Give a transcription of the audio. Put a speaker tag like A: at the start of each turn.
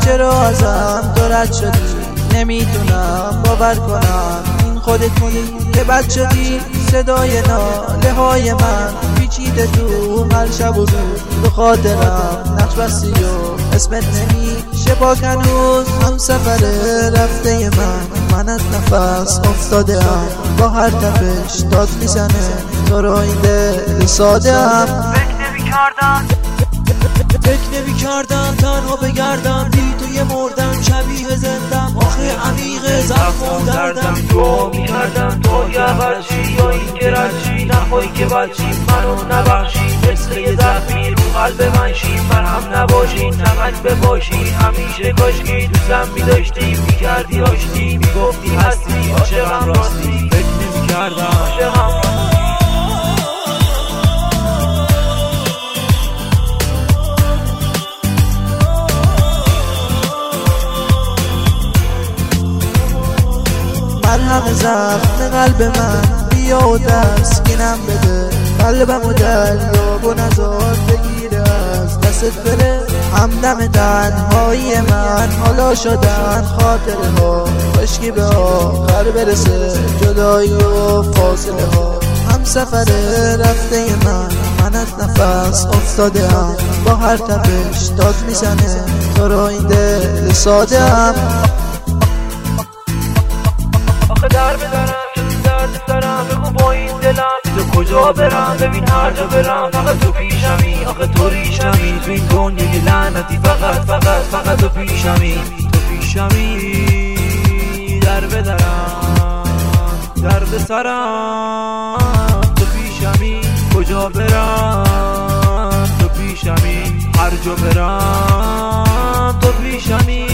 A: چرا ازم تو رد شدی؟ نمیتونم باور کنم این خودتی که بد شدی. صدای ناله های من پیچیده تو هر شب و روز، تو خاطرم نقش بستی و اسمت نمیشه پاک هنوز. هم سفر رفته من از نفس افتاده ام، با هر تپش داد میزنه تو رو این دل ساده ام. فکر نمی کردم تنها بگردم بی توی مردم شبیه زندم. آخه عمیق زخم و دردم
B: تو می کردم تو یا برچی یا این که رچی نخوایی که بچی منو نبخشی. مثل یه زخمی رو قلب من شی، من هم نباشی نمک بباشی. همیشه کاشکی دوستم می داشتی، می کردی آشتی، می گفتی هستی عاشقم راستی. فکر نمی کردم عاشقم راستی.
A: مرهم زخم قلب من بیا و تسکینم بده. قلبم و دریاب و نزار بگیره از دستت بره. همدم تنهایی من حالا شدن خاطره ها، کاشکی به آخر برسه جدایی و فاصله ها. هم سفر رفته من از نفس افتاده ام، با هر تپش داد میزنه تو رو این دل ساده ام.
B: آخه در بدارم که تو درد سرم، بگو با این دلم تو کجا برم. ببین هر جا برم فقط تو پیشمی، آخه تو ریشمی تو این دنیای لعنتی. فقط تو پیشمی، تو پیشمی. در بدارم درد سرم تو پیشمی، کجا برم تو پیشمی، هر جا برم تو پیشمی.